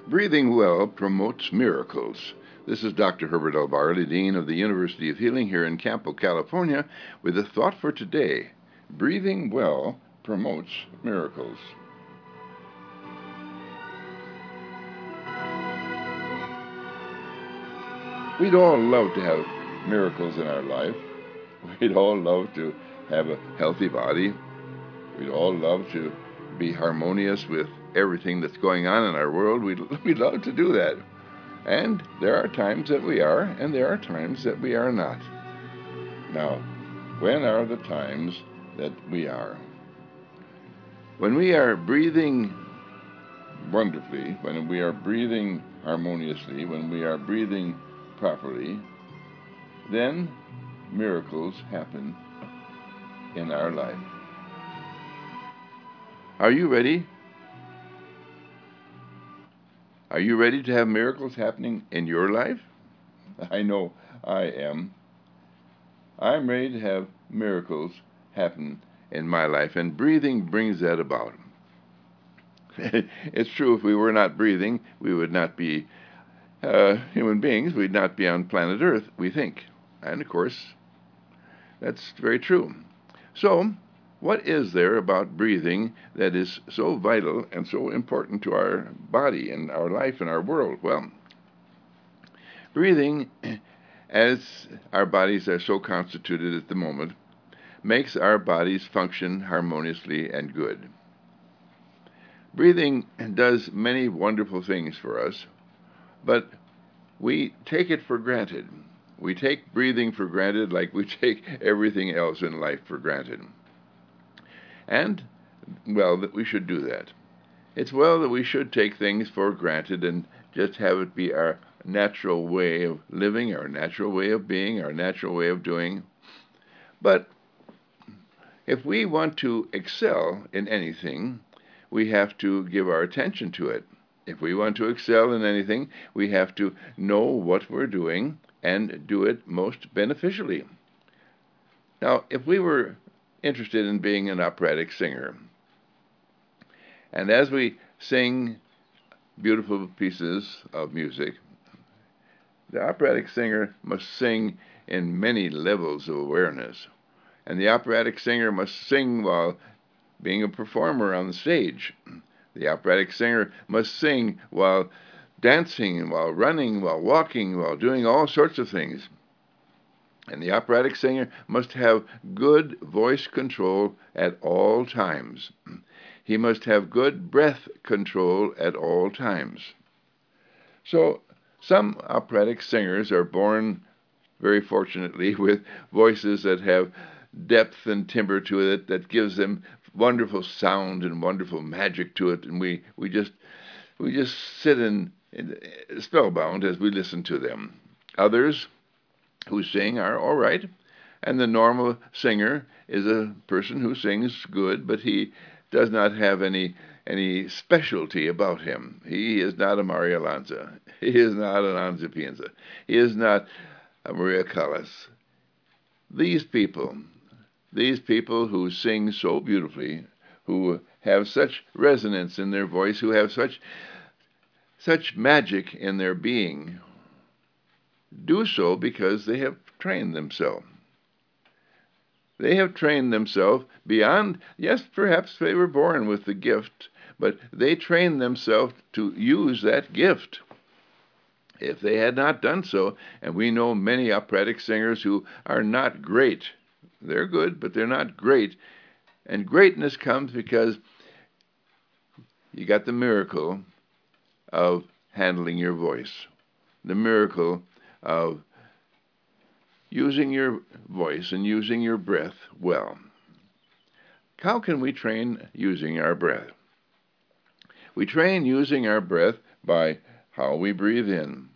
Breathing well promotes miracles. This is Dr. Herbert L. Barley, Dean of the University of Healing here in Campo, California, with a thought for today. Breathing well promotes miracles. We'd all love to have miracles in our life. We'd all love to have a healthy body. We'd all love to be harmonious with everything that's going on in our world. We'd love to do that. And there are times that we are, and there are times that we are not. Now, when are the times that we are? When we are breathing wonderfully, when we are breathing harmoniously, when we are breathing properly, then miracles happen in our life. Are you ready? Are you ready to have miracles happening in your life? I know I am. I'm ready to have miracles happen in my life, and breathing brings that about. It's true, if we were not breathing, we would not be human beings. We'd not be on planet Earth, we think. And of course, that's very true. So, what is there about breathing that is so vital and so important to our body and our life and our world? Well, breathing, as our bodies are so constituted at the moment, makes our bodies function harmoniously and good. Breathing does many wonderful things for us, but we take it for granted. We take breathing for granted like we take everything else in life for granted. And, well, that we should do that. It's well that we should take things for granted and just have it be our natural way of living, our natural way of being, our natural way of doing. But if we want to excel in anything, we have to give our attention to it. If we want to excel in anything, we have to know what we're doing and do it most beneficially. Now, if we were interested in being an operatic singer, and as we sing beautiful pieces of music, the operatic singer must sing in many levels of awareness. And the operatic singer must sing while being a performer on the stage. The operatic singer must sing while dancing, while running, while walking, while doing all sorts of things. And the operatic singer must have good voice control at all times. He must have good breath control at all times. So, some operatic singers are born, very fortunately, with voices that have depth and timbre to it that gives them wonderful sound and wonderful magic to it, and we just sit in spellbound as we listen to them. Others who sing are all right, and the normal singer is a person who sings good, but he does not have any specialty about him. He is not a Maria Lanza. He is not an Anza Pienza. He is not a Maria Callas. These people who sing so beautifully, who have such resonance in their voice, who have such magic in their being, do so because they have trained themselves. They have trained themselves beyond, yes, perhaps they were born with the gift, but they trained themselves to use that gift. If they had not done so, and we know many operatic singers who are not great, they're good, but they're not great, and greatness comes because you got the miracle of handling your voice, the miracle of using your voice and using your breath well. How can we train using our breath? We train using our breath by how we breathe in.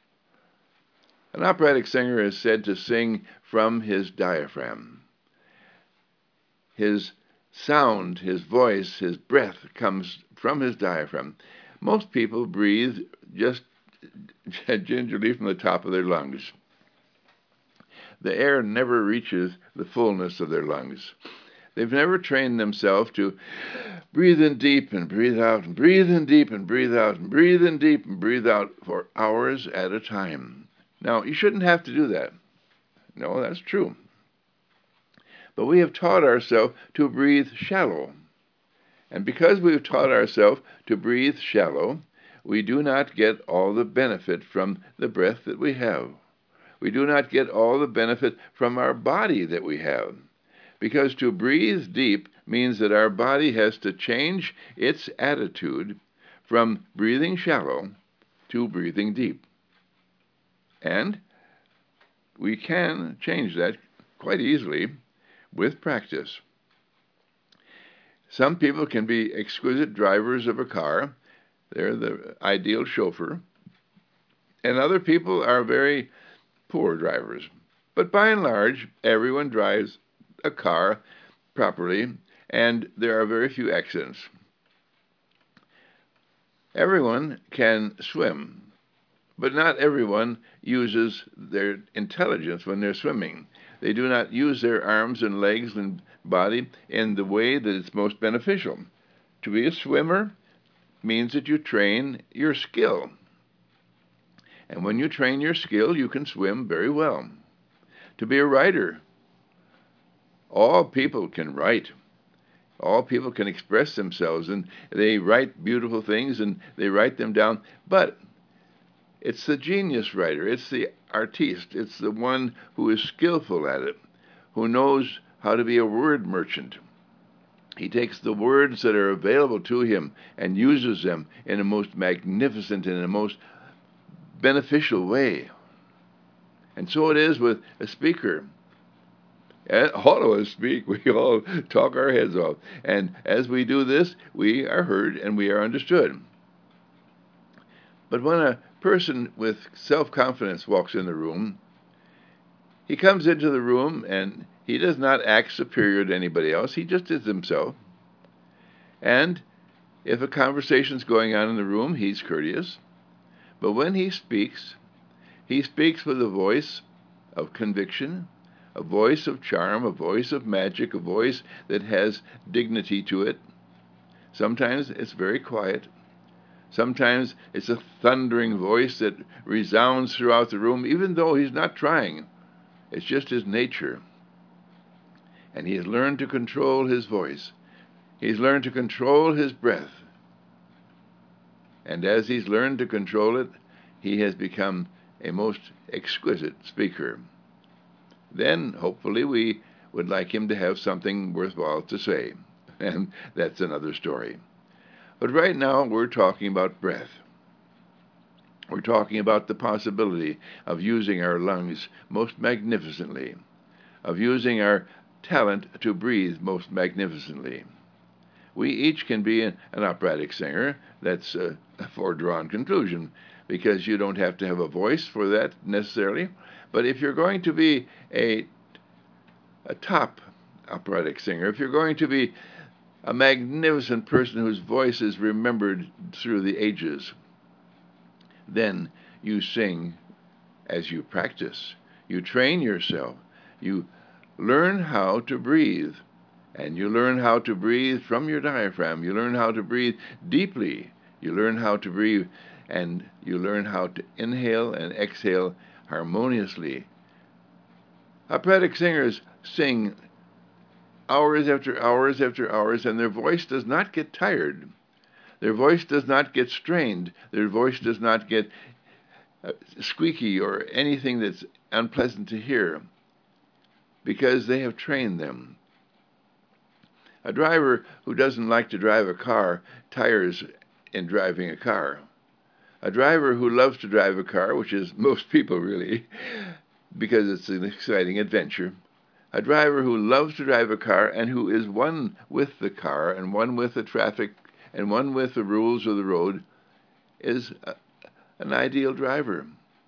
An operatic singer is said to sing from his diaphragm. His sound, his voice, his breath comes from his diaphragm. Most people breathe just gingerly from the top of their lungs. The air never reaches the fullness of their lungs. They've never trained themselves to breathe in deep and breathe out, and breathe in deep and breathe out, and breathe in deep and breathe out for hours at a time. Now, you shouldn't have to do that. No, that's true. But we have taught ourselves to breathe shallow. And because we've taught ourselves to breathe shallow, we do not get all the benefit from the breath that we have. We do not get all the benefit from our body that we have. Because to breathe deep means that our body has to change its attitude from breathing shallow to breathing deep. And we can change that quite easily with practice. Some people can be exquisite drivers of a car. They're the ideal chauffeur. And other people are very poor drivers. But by and large, everyone drives a car properly, and there are very few accidents. Everyone can swim, but not everyone uses their intelligence when they're swimming. They do not use their arms and legs and body in the way that it's most beneficial. To be a swimmer means that you train your skill. And when you train your skill, you can swim very well. To be a writer, all people can write. All people can express themselves, and they write beautiful things, and they write them down. But it's the genius writer, it's the artiste, it's the one who is skillful at it, who knows how to be a word merchant. He takes the words that are available to him and uses them in a most magnificent and a most beneficial way. And so it is with a speaker. All of us speak. We all talk our heads off. And as we do this, we are heard and we are understood. But when a person with self-confidence walks in the room, he comes into the room and he does not act superior to anybody else. He just is himself. And if a conversation's going on in the room, he's courteous. But when he speaks with a voice of conviction, a voice of charm, a voice of magic, a voice that has dignity to it. Sometimes it's very quiet. Sometimes it's a thundering voice that resounds throughout the room, even though he's not trying. It's just his nature. And he has learned to control his voice. He's learned to control his breath. And as he's learned to control it, he has become a most exquisite speaker. Then, hopefully, we would like him to have something worthwhile to say. And that's another story. But right now, we're talking about breath. We're talking about the possibility of using our lungs most magnificently, of using our talent to breathe most magnificently. We each can be an operatic singer. That's a foredrawn conclusion, because you don't have to have a voice for that necessarily. But if you're going to be a top operatic singer, if you're going to be a magnificent person whose voice is remembered through the ages, then you sing as you practice. You train yourself. You learn how to breathe. And you learn how to breathe from your diaphragm. You learn how to breathe deeply. You learn how to breathe, and you learn how to inhale and exhale harmoniously. Operatic singers sing hours after hours after hours, and their voice does not get tired. Their voice does not get strained. Their voice does not get squeaky or anything that's unpleasant to hear, because they have trained them. A driver who doesn't like to drive a car tires in driving a car. A driver who loves to drive a car, which is most people really, because it's an exciting adventure. A driver who loves to drive a car and who is one with the car and one with the traffic and one with the rules of the road is an ideal driver.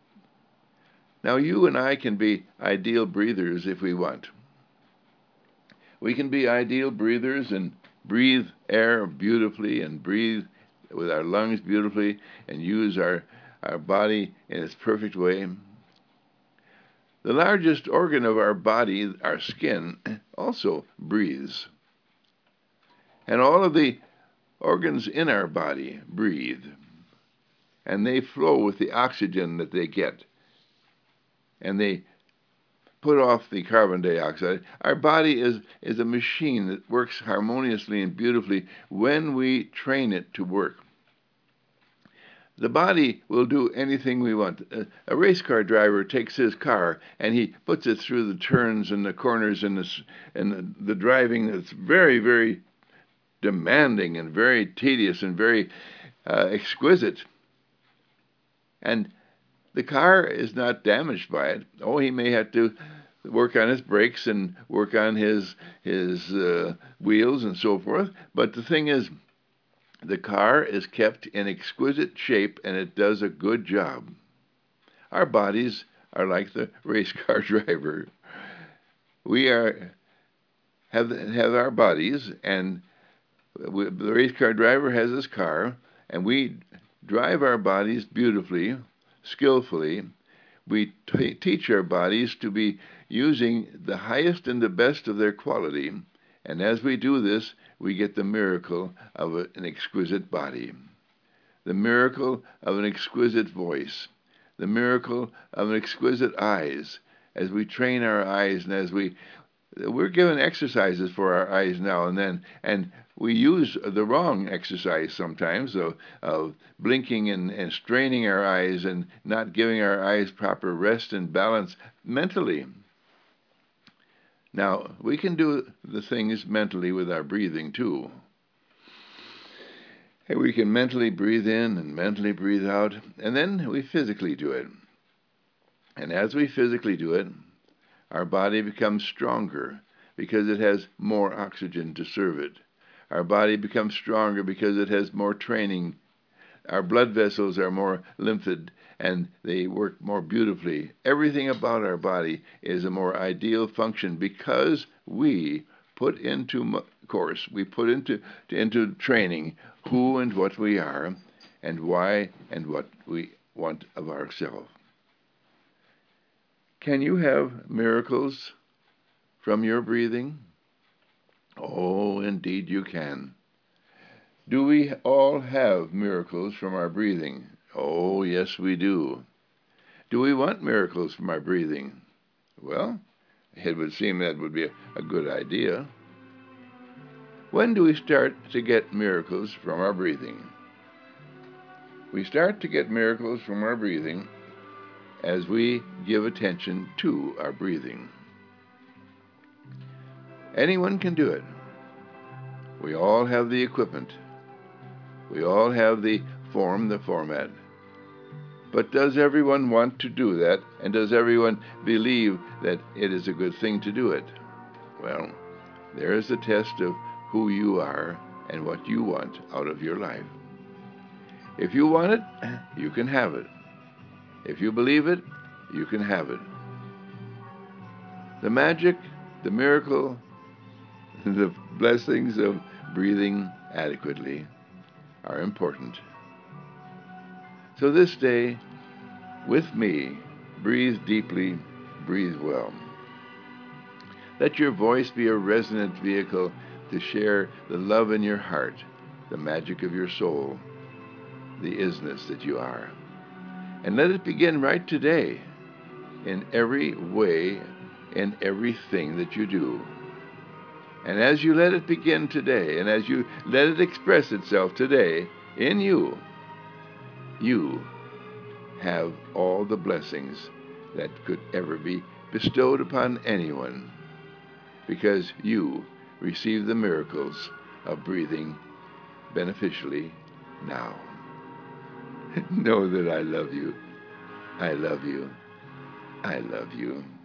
Now, you and I can be ideal breathers if we want. We can be ideal breathers and breathe air beautifully and breathe with our lungs beautifully and use our body in its perfect way. The largest organ of our body, our skin, also breathes. And all of the organs in our body breathe, and they flow with the oxygen that they get, and they put off the carbon dioxide. Our body is a machine that works harmoniously and beautifully when we train it to work. The body will do anything we want. A race car driver takes his car and he puts it through the turns and the corners and the driving that's very, very demanding and very tedious and very exquisite. And the car is not damaged by it. Oh, he may have to work on his brakes and work on his wheels and so forth. But the thing is, the car is kept in exquisite shape and it does a good job. Our bodies are like the race car driver. We have our bodies, and the race car driver has his car, and we drive our bodies beautifully, skillfully. We teach our bodies to be using the highest and the best of their quality, and as we do this, we get the miracle of an exquisite body, the miracle of an exquisite voice, the miracle of an exquisite eyes, as we train our eyes and as we're given exercises for our eyes now and then, and we use the wrong exercise sometimes of blinking and straining our eyes and not giving our eyes proper rest and balance mentally. Now, we can do the things mentally with our breathing too. And we can mentally breathe in and mentally breathe out, and then we physically do it. And as we physically do it, our body becomes stronger because it has more oxygen to serve it. Our body becomes stronger because it has more training. Our blood vessels are more lymphed and they work more beautifully. Everything about our body is a more ideal function because we put into course, we put into training who and what we are and why and what we want of ourselves. Can you have miracles from your breathing? Oh, indeed you can. Do we all have miracles from our breathing? Oh, yes, we do. Do we want miracles from our breathing? Well, it would seem that would be a good idea. When do we start to get miracles from our breathing? We start to get miracles from our breathing as we give attention to our breathing. Anyone can do it. We all have the equipment. We all have the format. But does everyone want to do that? And does everyone believe that it is a good thing to do it? Well, there is the test of who you are and what you want out of your life. If you want it, you can have it. If you believe it, you can have it. The magic, the miracle, the blessings of breathing adequately are important. So this day, with me, breathe deeply, breathe well. Let your voice be a resonant vehicle to share the love in your heart, the magic of your soul, the isness that you are. And let it begin right today, in every way, in everything that you do. And as you let it begin today, and as you let it express itself today in you, you have all the blessings that could ever be bestowed upon anyone, because you receive the miracles of breathing beneficially now. Know that I love you. I love you. I love you.